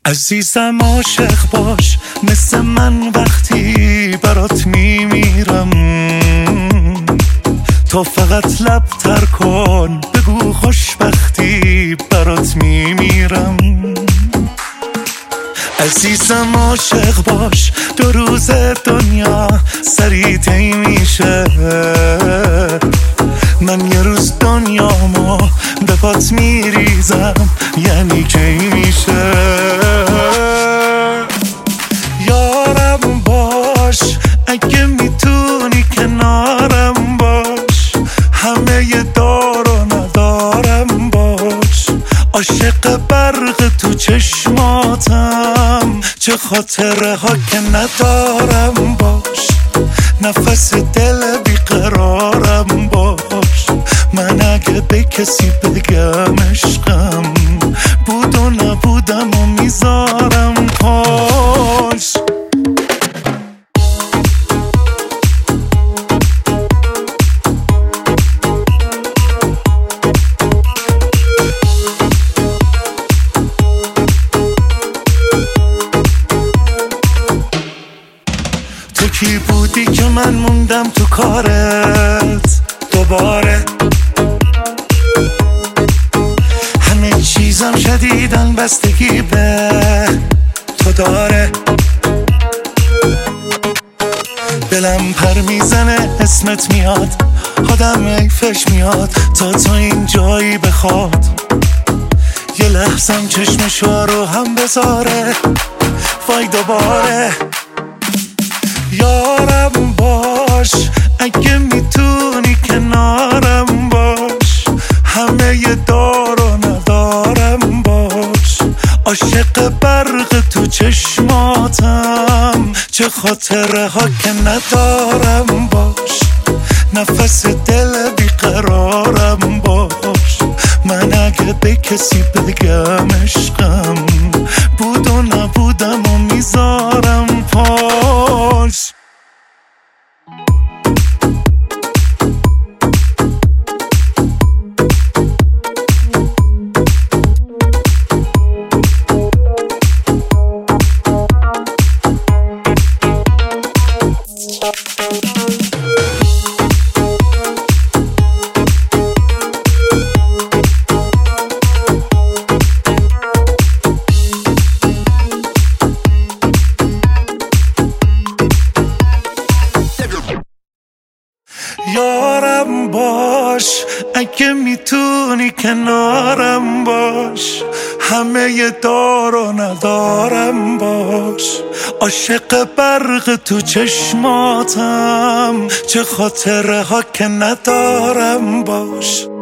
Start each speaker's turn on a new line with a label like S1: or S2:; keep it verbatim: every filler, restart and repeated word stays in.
S1: عزیزم عاشق باش مثل من وقتی برات میمیرم، تو فقط لب تر کن بگو خوشبختی برات میمیرم. عزیزم عاشق باش دو روز دنیا سری طی میشه، من یه روز دنیامو به پات میریزم یعنی کی میشه. یارم باش اگه میتونی کنارم باش، همه ی دار و ندارم باش، عاشق برق تو چشماتم چه خاطره ها که ندارم باش، نفس دل بیقرارم باش، من اگه به کسی بگم عشقم بود و نبودم و میذارم پاش. تو کی بودی که من موندم تو کارت دوباره، همه چیزم شدیدن بستگی به تو داره، دلم پر میزنه اسمت میاد آدم ایفش میاد تا تو این جایی بخواد، یه لحظم چشمشو رو هم بذاره وای دوباره. یارم باش اگه میتونی کنارم باش، همه ی دار و ندارم باش، عاشق برق تو چشماتم چه خاطره ها که ندارم باش، نفس دل بیقرارم باش، من اگه به کسی بگم عشقم بود و نبودم و میذارم پاش. یارم باش اگه میتونی کنارم باش، همه ی دار و ندارم باش، عاشق برق تو چشماتم چه خاطره ها که ندارم باش.